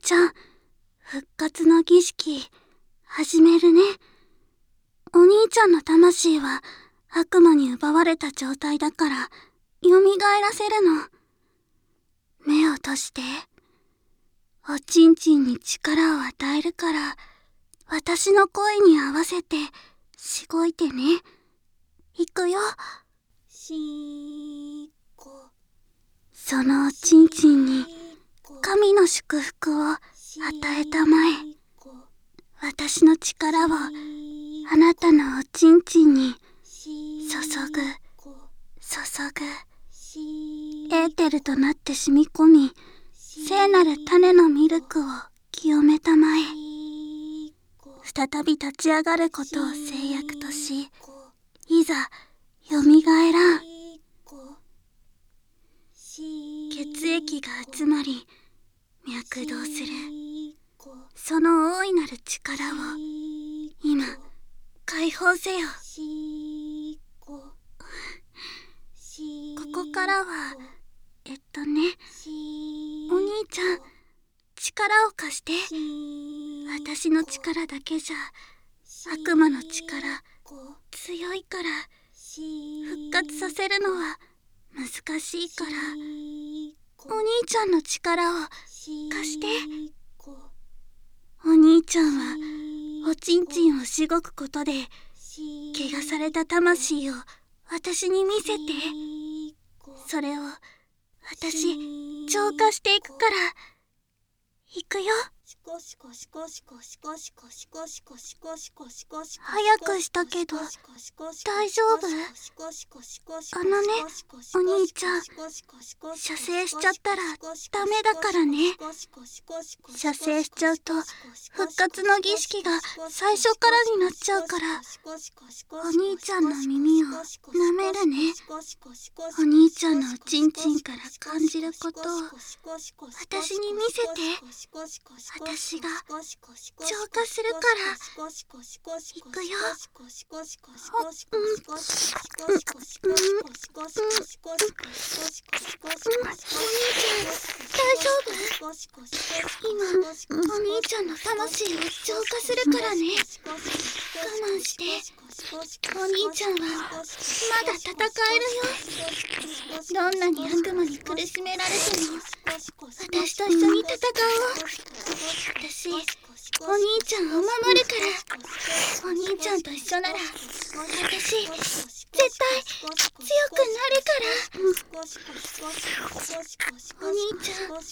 ちゃん、復活の儀式、始めるね。お兄ちゃんの魂は悪魔に奪われた状態だから、蘇らせるの。目を閉じて。おちんちんに力を与えるから、私の声に合わせて、しごいてね。いくよ。そのおちんちんに、神の祝福を与えたまえ。私の力を、あなたのおちんちんに、注ぐ。エーテルとなって染み込み、聖なる種のミルクを清めたまえ。再び立ち上がることを制約とし、いざ、蘇らん。血液が集まり、脈動する。その大いなる力を、今、解放せよ。ここからは、お兄ちゃん、力を貸して。私の力だけじゃ、悪魔の力、強いから、復活させるのは難しいから、お兄ちゃんの力を貸して。お兄ちゃんは、おちんちんをしごくことで、怪我された魂を私に見せて。それを、私、浄化していくから、行くよ。早くしたけど、大丈夫？お兄ちゃん、射精しちゃったらダメだからね。射精しちゃうと、復活の儀式が最初からになっちゃうから、お兄ちゃんの耳を舐めるね。お兄ちゃんのおちんちんから感じることを、私に見せて。私が浄化するから、行くよ。大丈夫？今、お兄ちゃんの魂を浄化するからね。我慢して。お兄ちゃんは、まだ戦えるよ。どんなに悪魔に苦しめられても、私と一緒に戦おう。私、お兄ちゃんを守るから。お兄ちゃんと一緒なら、私、絶対、強くなるから。お兄ちゃん、ごめん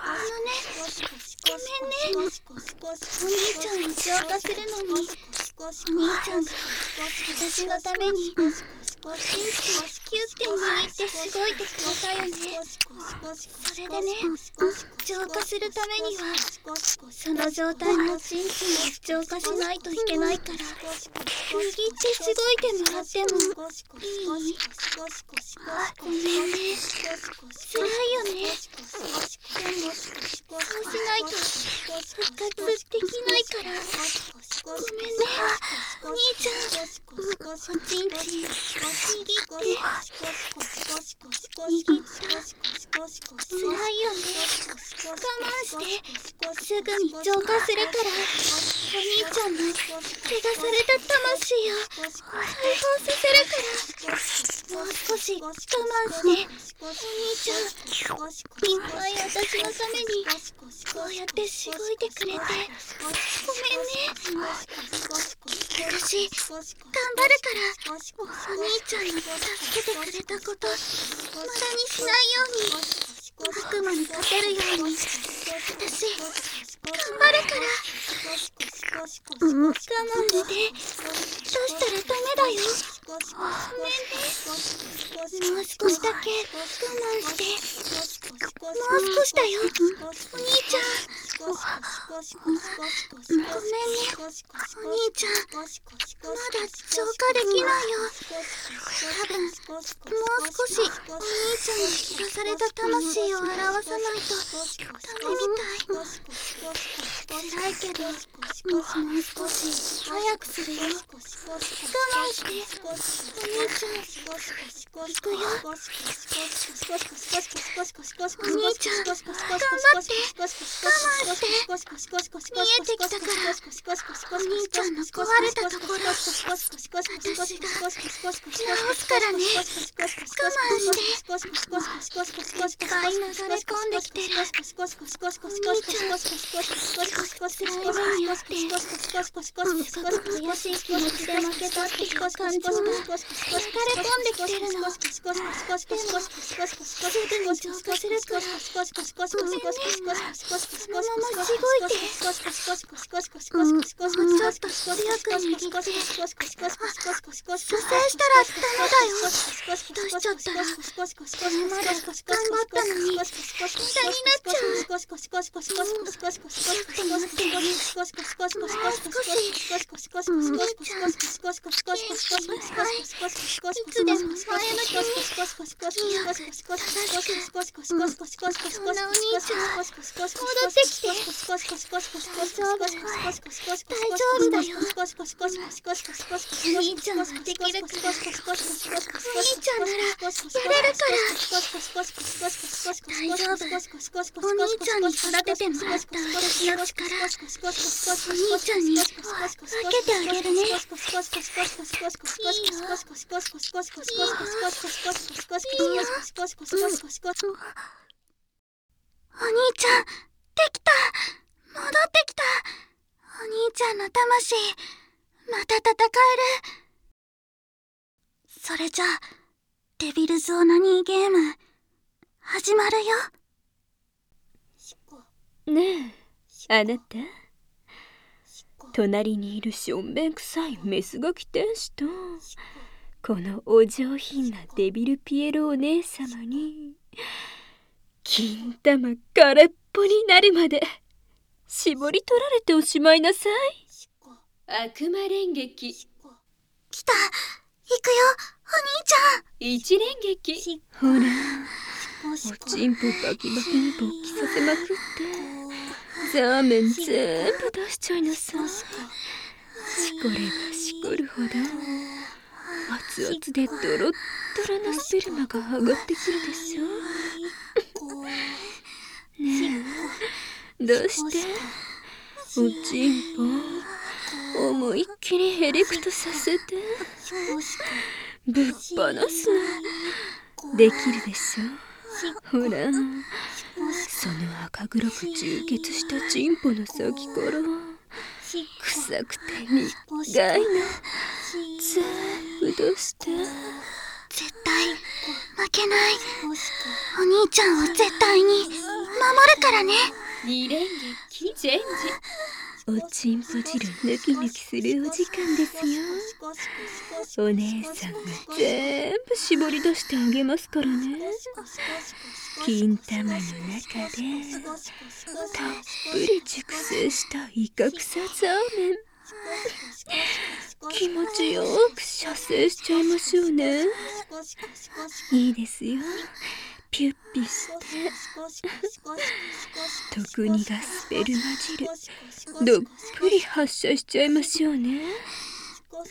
ね。お兄ちゃんを浄化するのに、お兄ちゃんが、私のために、おちんちんをキュッて握ってしごいてくれたよね。それでね、浄化するためには、その状態のおちんちんを浄化しないといけないから、握ってしごいてもらってもいい？ごめんね。辛いよね。でも、そうしないと復活できないから。ごめんね。お兄ちゃん、おちんちん、握って。辛いよね。我慢して、すぐに浄化するから、お兄ちゃんの怪我された魂を解放させるから。もう少し我慢して。お兄ちゃん、いっぱい私のためにこうやってしごいてくれてごめんね。私、頑張るから、お兄ちゃんに助けてくれたこと無駄にしないように、悪魔に勝てるように、私、頑張るから。我慢して、どうしたらダメだよ。ごめんね。もう少しだけ我慢して。もう少しだよ。お兄ちゃん。ごめんね。お兄ちゃん。まだ浄化できないよ。多分、もう少しお兄ちゃんに引かされた魂を表さないとダメみたい。辛いけど、もう少し早くするよ。我慢して。お兄ちゃん、行くよ。お兄ちゃん、頑張って。我慢して。 見えてきたから、お兄ちゃんの壊れたところ、私が直すからね。我慢して。いっぱい流れ込んできてる。お兄ちゃん、すごく辛い目にあって、すごく悔しい気持ちで負けたっていう感情が流れ込んできてるの。でも、すぐに浄化するから、ごめんね。そのまましごいて。もうちょっと強く握って。蘇生したらダメだよ。出しちゃったら、これまで頑張ったのに、無駄になっちゃう。ちょっと待って。もう少し。お兄ちゃん、元気ない。いつでも前向きに。強く、正しく。そんなお兄ちゃん、戻ってきて。大丈夫。大丈夫だよ。お兄ちゃんはできるから。お兄ちゃんならやれるから。大丈夫。お兄ちゃんに育ててもらった私の力、お兄ちゃんに分けてあげるね。いいよ。いいよ。お兄ちゃん、できた。戻ってきた。お兄ちゃんの魂、また戦える。それじゃあ、デビルズ・オナニーゲーム、始まるよ。 ねえ、あなた。隣にいるしょんべんくさいメスガキ天使と、このお上品なデビルピエロお姉様に、金玉空っぽになるまで絞り取られておしまいなさい。悪魔連撃。 来た。行くよ、お兄ちゃん。 一連撃。ほら、おちんぽバキバキに勃起させまくって、ザーメン全部出しちゃいなさい。しこればしこるほど、熱々でドロッドロなスペルマが上がってくるでしょ。ねえ、どうしておちんぽ思いっきりヘレクトさせてぶっ放すのできるでしょ。ほら、その赤黒く充血したチンポの先から臭くて苦いの全部出して。 絶対負けない。お兄ちゃんを絶対に守るからね。 二連撃チェンジ。おちんぽ汁ヌキヌキするお時間ですよ。お姉さんが全部絞り出してあげますからね。金玉の中でたっぷり熟成したイカクサザーメン、気持ちよく射精しちゃいましょうね。いいですよ。ピュッピして特にガスペルマ汁どっぷり発射しちゃいましょうね。ほ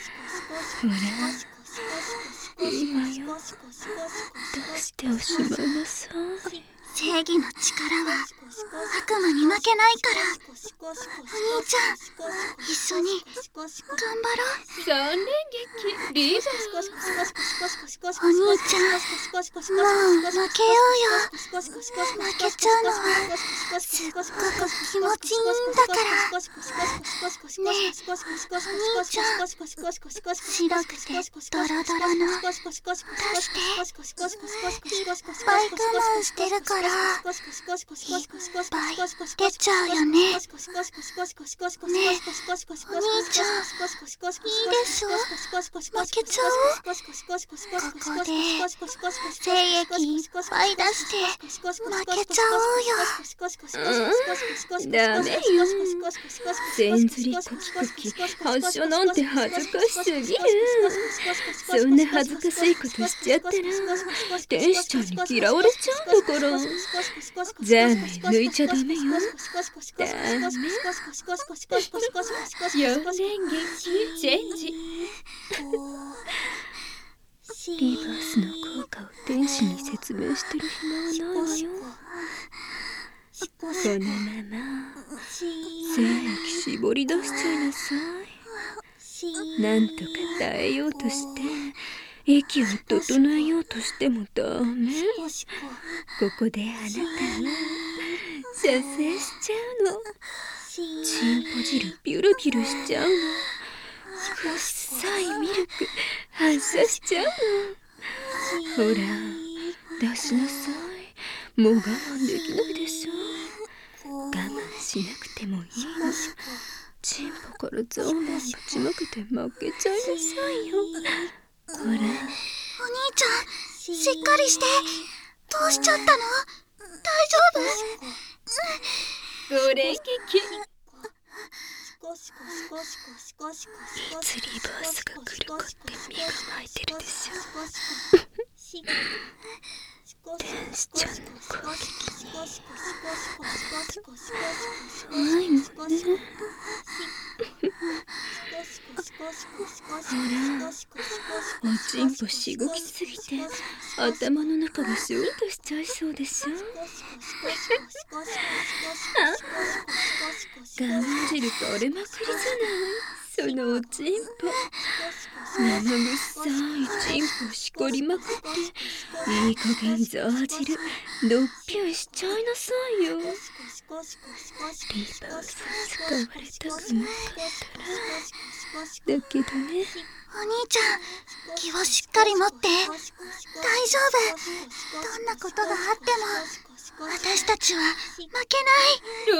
ら、いいわよ。出しておしまいなさい。 正義の力は悪魔に負けないから。お兄ちゃん、一緒に頑張ろう。 三連撃リーバー。 お兄ちゃん、もう負けようよ。負けちゃうのはすっごく気持ちいいんだから。ねえ、お兄ちゃん、白くてドロドロの出して。いっぱい我慢してるからいっぱい出ちゃうよね。ねえ、お兄ちゃん、いいでしょ。負けちゃおう。ここで精液いっぱい出して負けちゃおうよ。 ダメよ。せんずりコキコキ発射なんて恥ずかしすぎる。そんな恥ずかしいことしちゃったら天使ちゃんに嫌われちゃうんだから。ザーメン抜いちゃダメよ。ダメ。四連撃チェンジ。リバースの効果を天使に説明してる暇はないわよ。このまま精液絞り出しちゃいなさい。なんとか耐えようとして息を整えようとしてもダメ。ここであなたは射精しちゃうの。チンポ汁ビュルビュルしちゃうの。臭いミルク反射しちゃうの。ほら出しなさい。もう我慢できないでしょ。我慢しなくてもいいの。チンポからザーマンぶちまけて負けちゃいなさいよ。ほらお兄ちゃん、しっかりして。どうしちゃったの？大丈夫？ これ劇。いつリバースが来るかって身が巻いてるでしょ。天使ちゃんの攻撃怖いのね。ほらおちんぽしごきすぎて頭の中がシュンとしちゃいそうでしょ。我慢汁取れまくりじゃないそのおちんぽ。生臭いチンポしこりまくっていい加減ザー汁どっぴゅんしちゃいなさいよ。リバース使われたくなかったらだけどね。 お兄ちゃん、気をしっかり持って。大丈夫。どんなことがあっても私たちは負けない。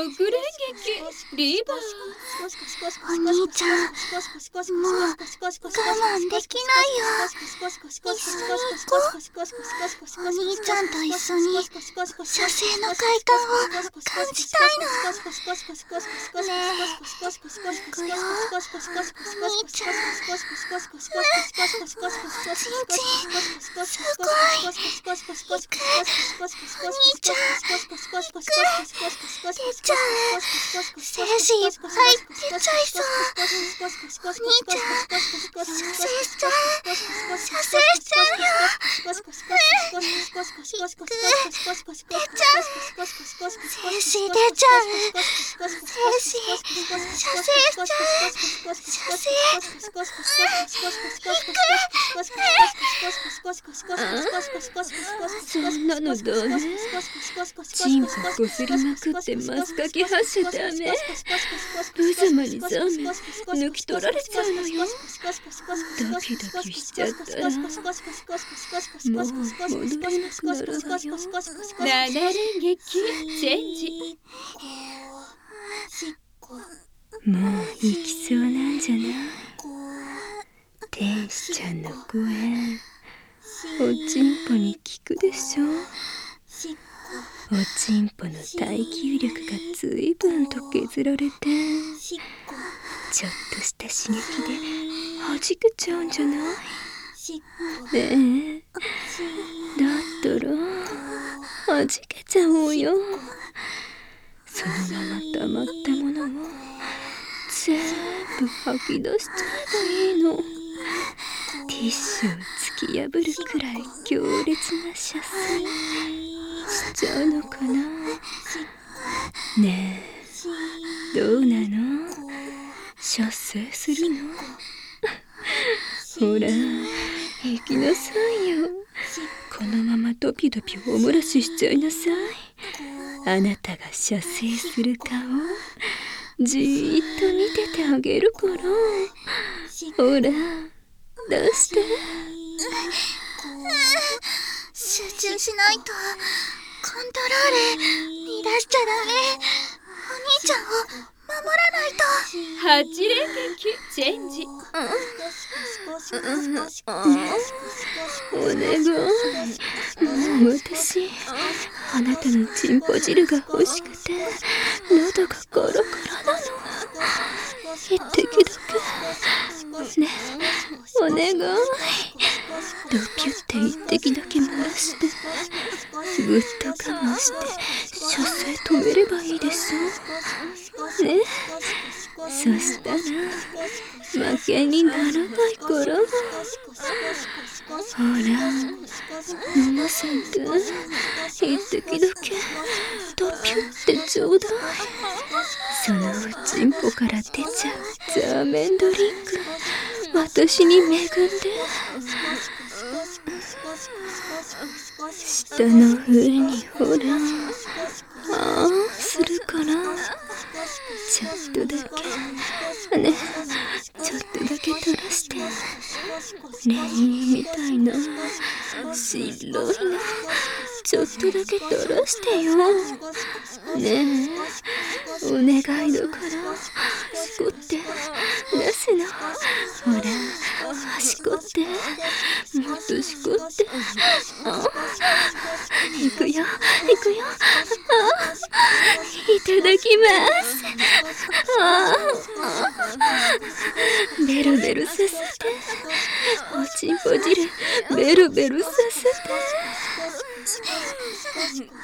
6連撃リバー。 お兄ちゃん、もう我慢できないよ。一緒に行こう。お兄ちゃんと一緒に射精の快感を感じたいの。ねえ、行くよ。お兄ちゃん、チンチンすごい。行く。お兄ちゃん、行く。出ちゃう。精子いっぱい出ちゃいそう。お兄ちゃん、射精しちゃう。射精しちゃうよ。行く。出ちゃう。精子出ちゃう。精子射精しちゃう。射精。 そんなのダメ。チンポこすりまくってマスカキ発射ダメ。無様にザーメン抜き取られちゃうのよ。ドキドキしちゃったらもう戻れなくなるわよ。7連撃チェンジ。もう行きそうなんじゃない？天使ちゃんの声おちんぽに効くでしょ。おちんぽの耐久力がずいぶんと削られてちょっとした刺激で弾けちゃうんじゃない？ねえ、だったら弾けちゃおうよ。そのまま溜まったものを全部吐き出しちゃえばいいの。ティッシュを突き破るくらい強烈な射精しちゃうのかな。ねえ、どうなの？射精するの？ほら行きなさいよ。このままドピドピおもらししちゃいなさい。あなたが射精する顔じーっと見ててあげるから。ほら出して。 集中しないと。コントロール乱しちゃダメ。お兄ちゃんを守らないと。 8連撃チェンジ。お願い。私あなたのチンポ汁が欲しくて喉がガラガラなの。一滴だけね、お願い。ドキュって一滴だけ漏らして。 ぐっと我慢して射精止めればいいでしょね。そしたら負けにならないからほら飲ませて一滴だけドピュってちょうだい。そのおちんぽから出ちゃうザーメンドリンク私に恵んで。下の上にほらああするからちょっとだけねちょっとだけ取らしてレインみたいな白いのちょっとだけ取らしてよねえお願いだからしこって出すのほらしこってもっとしこってあ行くよ行くよあいただきますあベロベロさせておちんぽ汁ベロベロさせて刺激が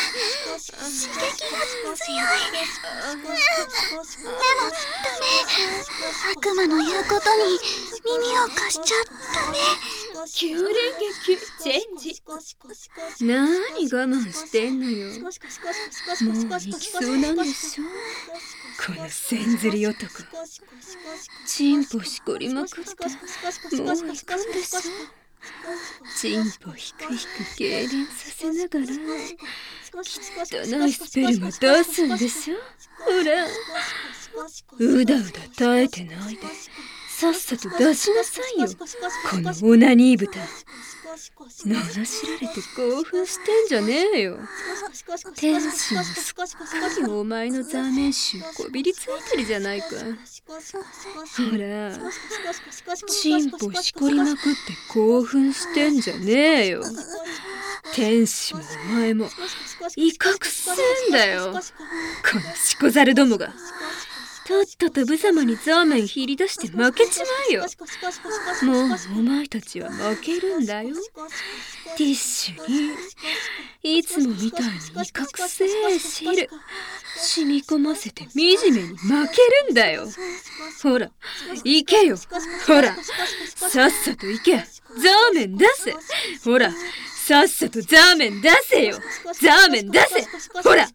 強いでもダメ悪魔の言うことに耳を貸しちゃダメ。 急連撃チェンジ。なに我慢してんのよ。もう行きそうなんでしょこのせんずり男。チンポしこりまくってもう行くんでしょ。チンポひくひく痙攣させながら汚いスペルマ出すんでしょ。ほらうだうだ耐えてないでさっさと出しなさいよこのオナニー豚。罵られて興奮してんじゃねえよ。天使もすっかりお前のザーメン臭こびりついてるじゃないか。ほらチンポしこりまくって興奮してんじゃねえよ。天使もお前も威嚇すんだよこのしこざるどもが。とっとと無様にザーメンひり出して負けちまえよ。もうお前たちは負けるんだよ。ティッシュにいつもみたいに威嚇せえ汁染み込ませて惨めに負けるんだよ。ほら行けよほらさっさと行けザーメン出せほらさっさとザーメン出せよザーメン出せほら。いや行かない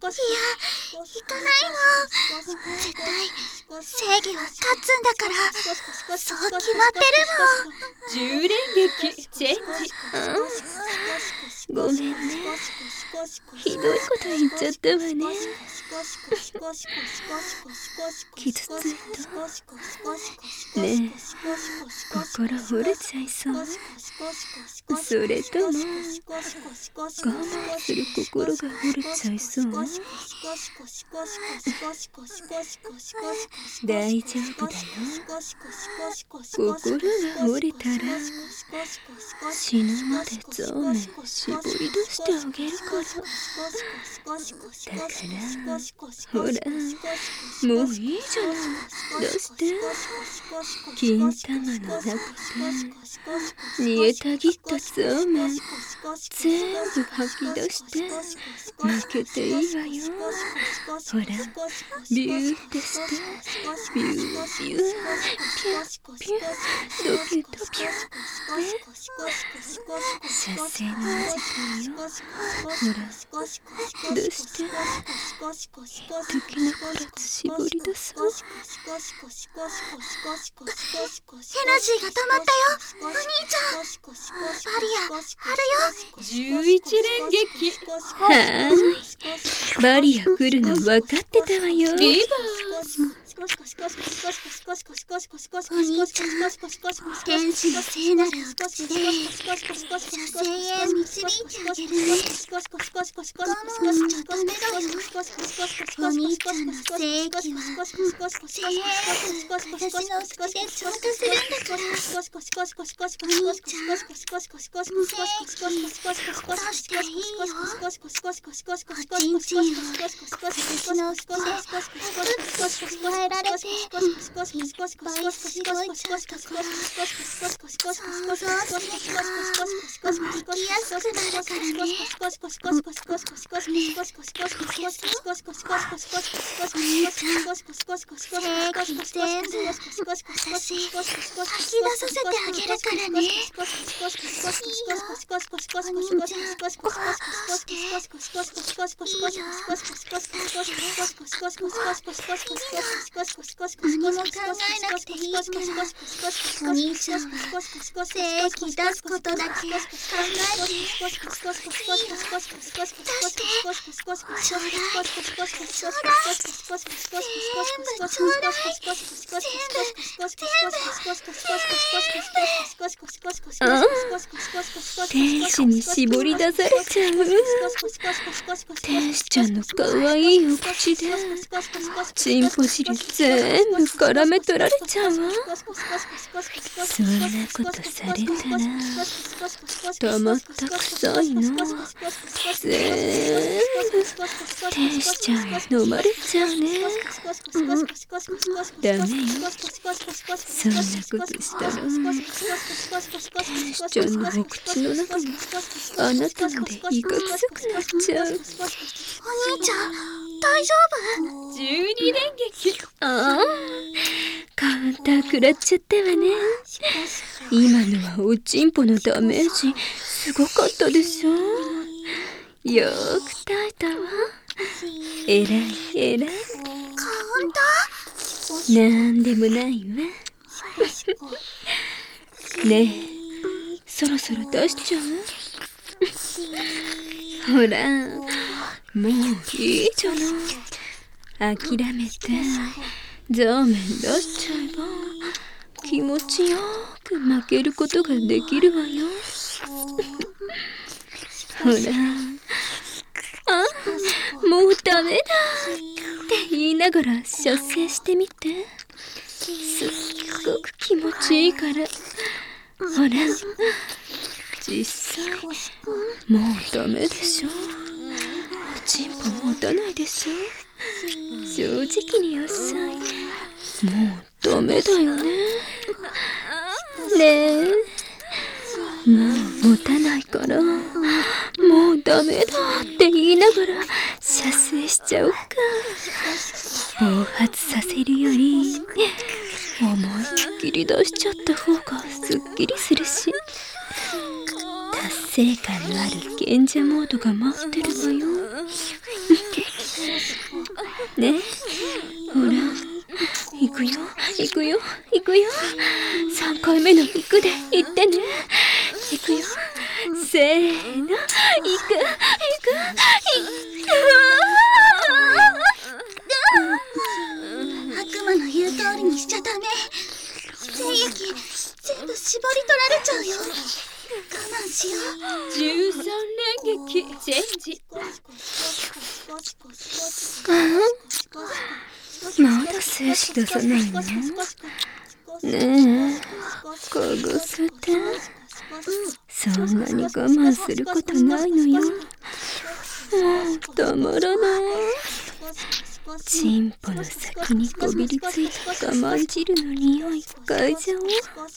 の絶対正義は勝つんだからそう決まってるもん。 10連撃チェンジ。 ごめんねひどいこと言っちゃったわね。傷ついたねえ心折れちゃいそう。それとも我慢する心が折れちゃいそう。大丈夫だよ。心が折れたら死ぬまでザーメン絞り出してあげるから。だからほらもういいじゃない出して。金玉の中で煮えたぎったザーメン全部吐き出して負けていいわよ。ほらビューってしてビュービューピュッピュッドキュドキュッ射精のお時間よ。ほら出して時のこらず絞り出そう。 エナジーが止まったよお兄ちゃん。バリアあるよ。 11連撃。 はーいバリア来るの分かってたわよ。 リバース。 お兄ちゃん天使の聖なるお口で射精へ導いてあげるね。我慢しちゃダメだよ。お兄ちゃんの正義は全部私のお口で浄化するんだから。お兄ちゃん全部殺していいよ。おちんちんを私のお口で加ええられていっぱい白い茶とか想像すると生きやすくなるからね。お兄ちゃん、正義全部私吐き出させてあげるからね。いいよ、お兄ちゃん、していいよ、何も考えなくていいからお兄ちゃんは精液出すことだけ考えて出してちょうだいちょうだい天使に絞り出されちゃう。天使ちゃんのかわいいお口でチンポ汁全部絡め取られちゃうわ。そんなことされたらたまったくさいの全部天使ちゃんへ飲まれちゃうね。ダメよ、そんなことしたら天使ちゃんのお口の中もあなたので胃が臭くなっちゃう。 お兄ちゃん大丈夫 12連撃。 ああ、カウンター食らっちゃったわね。今のはおちんぽのダメージすごかったでしょ。よーく耐えたわ。えらいえらい。 カウンタなんでもないわ。ねえ、そろそろ出しちゃう？ほら、もういいじゃない。諦めて座面出しちゃえば気持ちよく負けることができるわよ。ほら、あ、もうダメだって言いながら射精してみて。すっごく気持ちいいから。ほら、実際もうダメでしょ。おちんぽ持たないでしょ。正直におっしゃい。もうダメだよね。ねえ、もう持たないからもうダメだって言いながら射精しちゃおうか。暴発させるより思いっきり出しちゃった方がすっきりするし、達成感のある賢者モードが待ってるわよ。ね、ほら、行くよ行くよ行くよ。3回目の行くで行ってね。行くよ、せーの、行く行く行ー悪魔の言う通りにしちゃダメ。精液全部絞り取られちゃうよ。我慢しよう。 13連撃チェンジ。 まだ精子出さないの？ねえ、嗅がせて。そんなに我慢することないのよ。もうたまらない。チンポの先にこびりついた我慢汁の匂い嗅いじゃおう。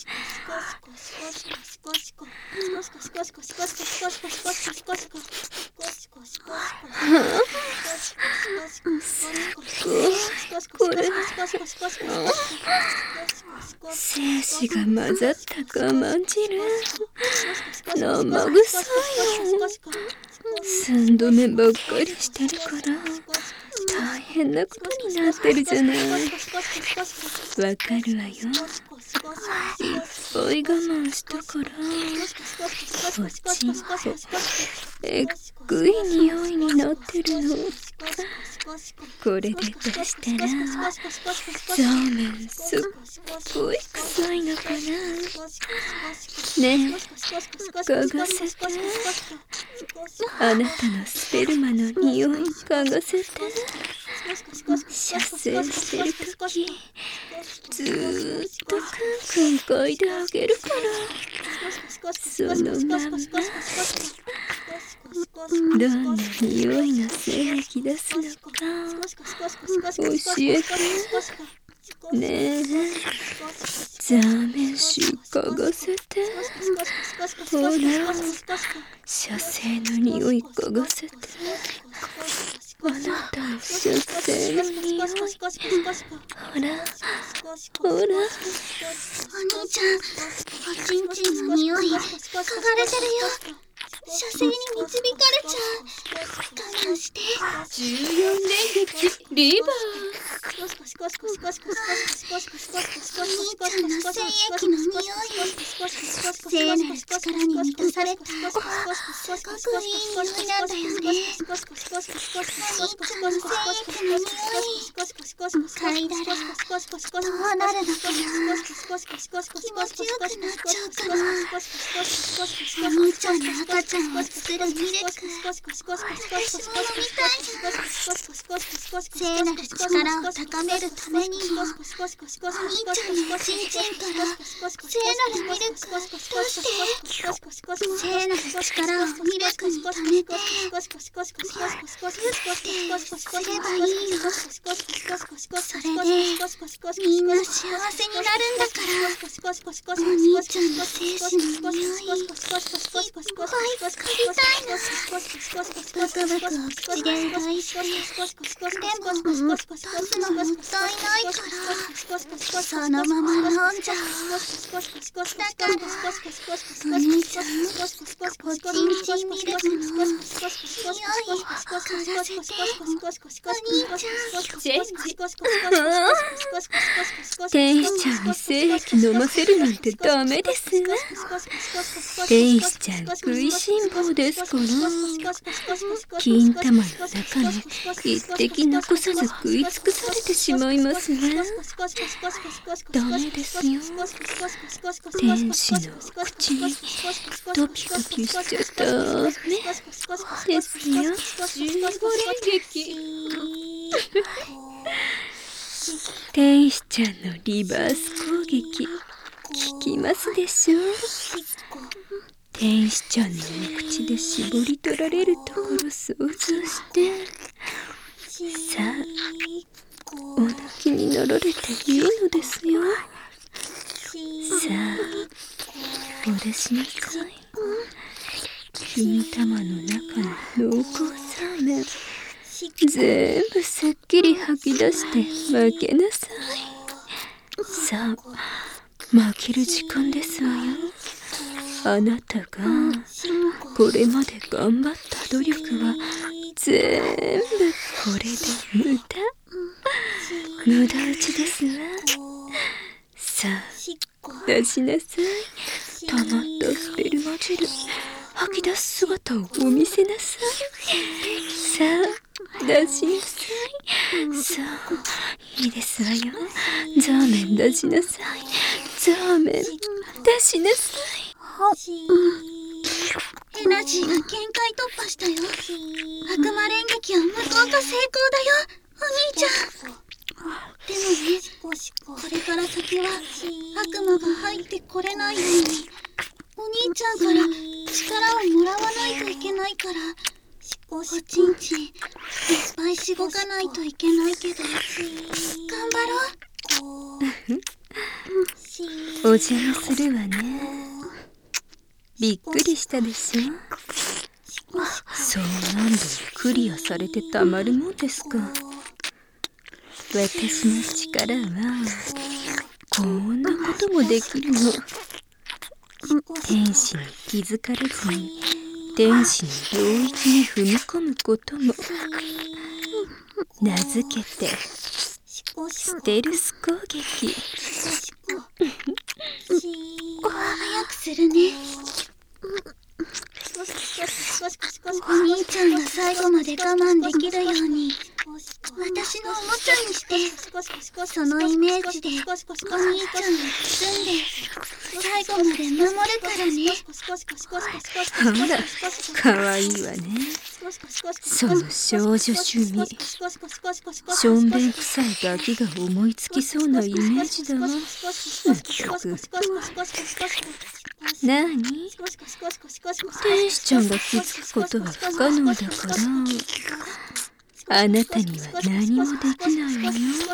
これ精子が混ざった我慢汁生臭いよ。寸止めばっかりしてるから大変なことになってるじゃない。わかるわよ。いっぱい我慢したからおちんぽえっぐい匂いになってるの。これで出したらザーメンすっごい臭いのかな。ねえ、嗅がせて。あなたのスペルマの匂い嗅がせて。射精してるときずーっとクンクン嗅いであげるから。そのまんまどんな匂いの精液出すのか教えてねえ。ザーメン臭嗅がせて。ほら、射精の匂い嗅がせて。あなたの射精の匂い。ほらほら。 お兄ちゃん、おちんちんの匂い嗅がれてるよ。射精に導かれちゃう。我慢して。 14連撃リバー。 お兄ちゃんの精液の匂い、聖なる力に満たされたすごくいい匂いなんだよね。お兄ちゃんの精液の匂い、嗅いだらどうなるのかな。気持ちよくなっちゃうかな。お兄ちゃんの赤ちゃんを作るミルク、私も飲みたいな。聖なる力を高めるためにも、お兄ちゃんのおちんちんから聖なるミルクを出して、聖なる力をミルクに溜めて、ギュッてすればいいの。それでみんな幸せになるんだから。お兄ちゃんの精子の匂い、いっぱい嗅ぎたいの。ブクブクお口でうがいして、でも出すのもったいないからそのまま飲んじゃう。だからお兄ちゃん、おちんちんミルクの匂い嗅がせて。お兄ちゃん、 チェンジ。 天使ちゃんに精液飲ませるなんてダメですわ。天使ちゃん食いしん坊ですから。金玉の中に一滴残さず食い尽くされてしまいますわ。ダメですよ。天使のお口にドピドピしちゃダメですよ。 15連撃。 天使ちゃんのリバース攻撃効きますでしょう。天使ちゃんのお口で絞り取られるところ想像して、さあお泣きになられていいのですよ。さあお出しなさい。金玉の中の濃厚サーメン全部すっきり吐き出して負けなさい。さあ負ける時間ですわよ。あなたがこれまで頑張った努力は全部これで無駄打ちですわ。さあ出しなさい。溜まったスペルマジル吐き出す姿をお見せなさい。さあ出しなさい。さあいいですわよ。ザーメン出しなさい。ザーメン出しなさい。 エナジーが限界突破したよ。悪魔連撃は無効化成功だよ、お兄ちゃん。でもね、これから先は悪魔が入ってこれないようにお兄ちゃんから力をもらわないといけないから、おちんちんいっぱいしごかないといけないけど、頑張ろう。 お邪魔するわね。びっくりしたでしょ。そう何度もクリアされてたまるもんですか。私の力はこんなこともできるの。天使に気づかれずに天使の領域に踏み込むことも。名付けてステルス攻撃。 早くするね。お兄ちゃんが最後まで我慢できるように私私のおもちゃにして、そのイメージでお兄ちゃんを包んで、最後まで守るからね。 ほら、かわいいわね。その少女趣味。しょんべん臭いガキが思いつきそうなイメージだわ。まったく。なに？天使ちゃんが気づくことは不可能だから、あなたには何もできないわよ。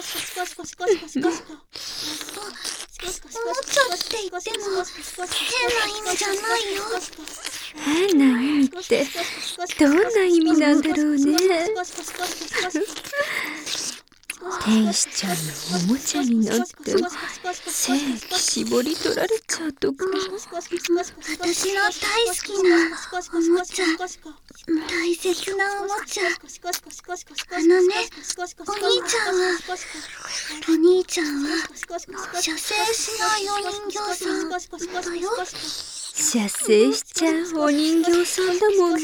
おもちゃって言っても変な意味じゃないよ。 変な意味ってどんな意味なんだろうね。天使ちゃんのおもちゃになって精液絞り取られちゃうとか。 私の大好きなおもちゃ、大切なおもちゃ。お兄ちゃんは射精しないお人形さんだよ。 射精しちゃうお人形さんだもんね。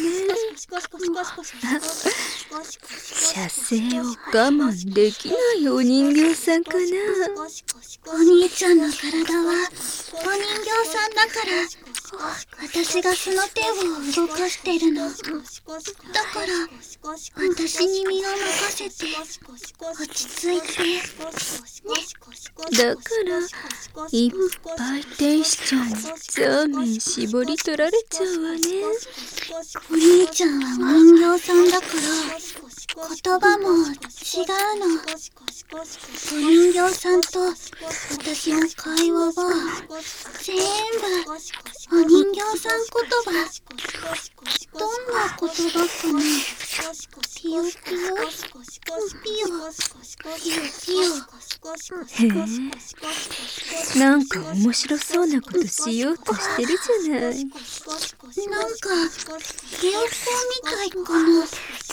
射精を我慢できないお人形さんかな。 お兄ちゃんの体はお人形さんだから、私がその手を動かしてるの。だから私に身を任せて落ち着いてね。 だからいっぱい天使ちゃんにザーメン絞り取られちゃうわね。 お兄ちゃんはお人形さんだから言葉も違うの。お人形さんと私の会話は全部お人形さん言葉。どんな言葉かな。ピヨピヨピヨピヨピヨ。 へえ、なんか面白そうなことしようとしてるじゃない。 なんかひよこみたいかな。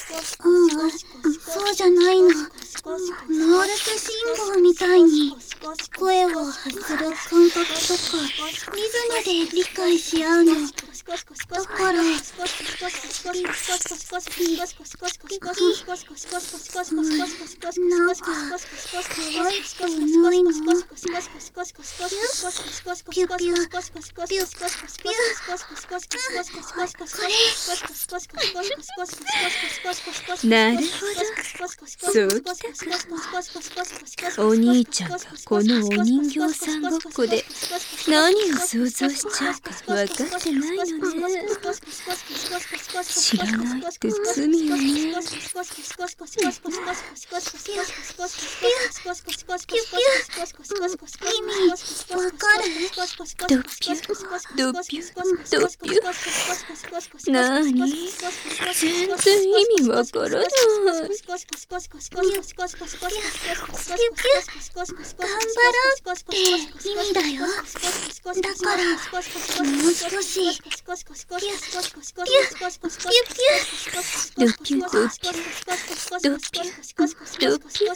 そうじゃないの。モールス信号みたいに声を発する感覚とかリズムで理解し合うの。だからなんか可愛くないの。ピュピュピュピュピュ。これなるほど、そうきたか。お兄ちゃんがこのお人形さんごっこで何を想像しちゃうか分かってないのね。知らないって罪よね。 意味わかる？ ドピュドピュドピュ。なーに？全然意味わからない。 頑張ろうって意味だよ。だからもう少しピュピュドピュドピュドピュドピュ。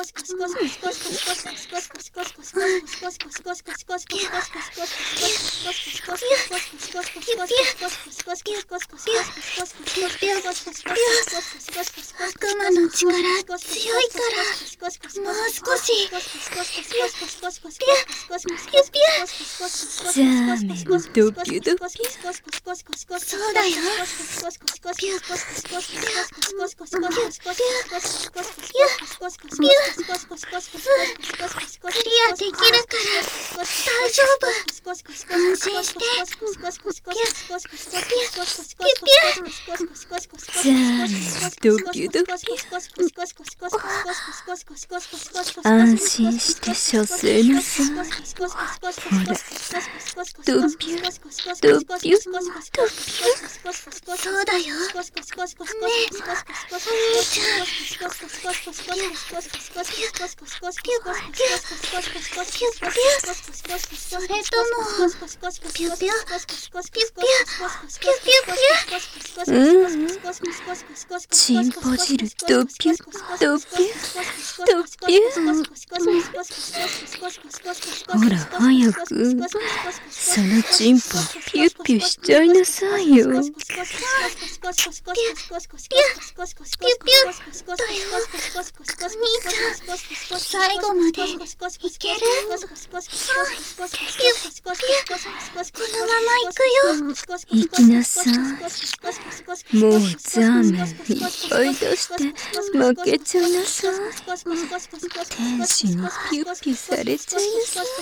悪魔の力強いからもう少しザーメンドピュドピュ。 そうだよ。クリアできるから大丈夫。安心して。 ザーメンドピュドピュ。安心して射精なさい。ほら、ドピュドピュドピュ。 そうだよ。ねえ、お兄ちゃん。それともピュピュピュピュピュピュピュ。 チンポ汁ドピュドピュドピュ。ほら早くそのチンポピュピュししちゃいなさいよ。 最後までいける？このまま行くよ。 行きなさい。もうザーメンいっぱい出して負けちゃいなさい。天使にピュッピュされちゃいなさい。